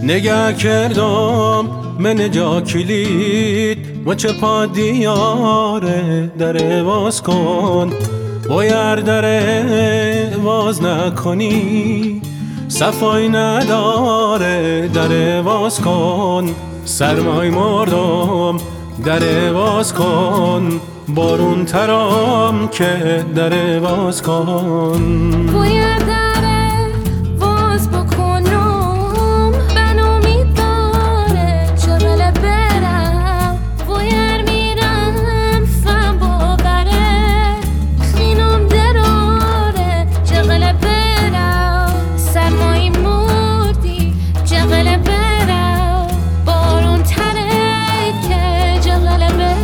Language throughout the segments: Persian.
نگه کردم من جا کلید و چه پا دیاره در باز کن باید در باز نکنی صفای نداره در باز کن سرمای مردم در باز کن بارون ترام که در باز کن باید در باز بکنم من امید داره چقدر برم باید میرم فهم باوره خینم دراره چقدر برم سرمایی مردی چقدر برم بارون تره که چقدر برم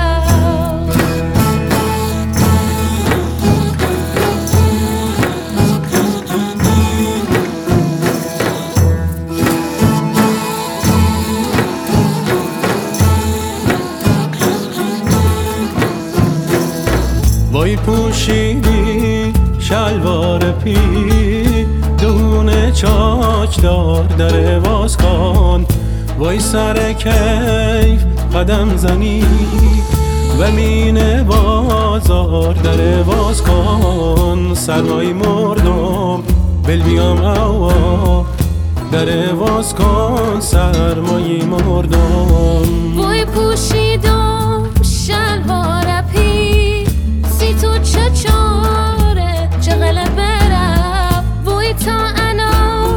وای پوشیدی شلوار پی دونه چاک دار در باز کن وای سر کیف قدم زنی و مین بازار در باز کن سرمای مردم بل بیام اوا در باز کن سرمای مردم وای پوشیدم شلوار پی سی تو چه چاره چقدر برم وای تا انا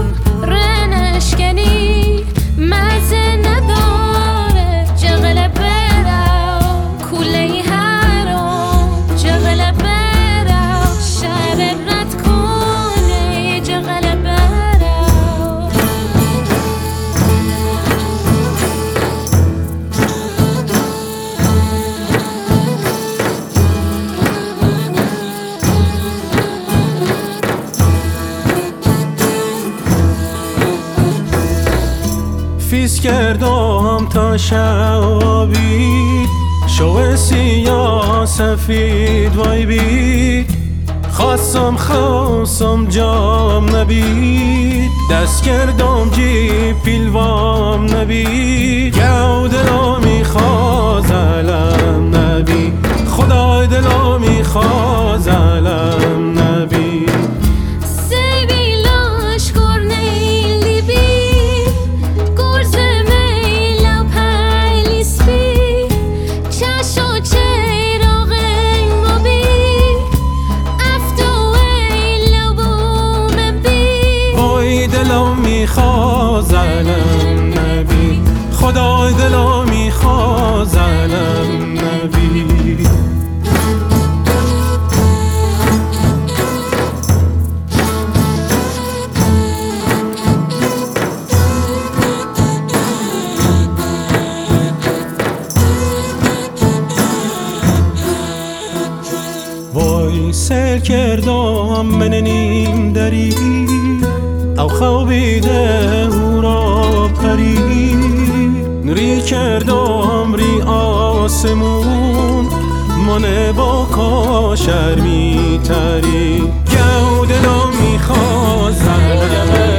رنشکنی مزه نداره چقدر برم کوله حرام چقدر برم شهر رد کنه چقدر برم فیس کردم تا شبی شو سیاه سفید وای بید خواستم جام نبید دست کردم جی پیلوام نبید گو دلا میخواز علم نبید خدای دلا میخواز علم نبید دلم میخواز علم نبی خدای دلم میخواز علم نبی وای سر کردم من نیم دری او خوابیده او را پری ری کردم ری آسمون من با کاشر میتری گو دلم میخواز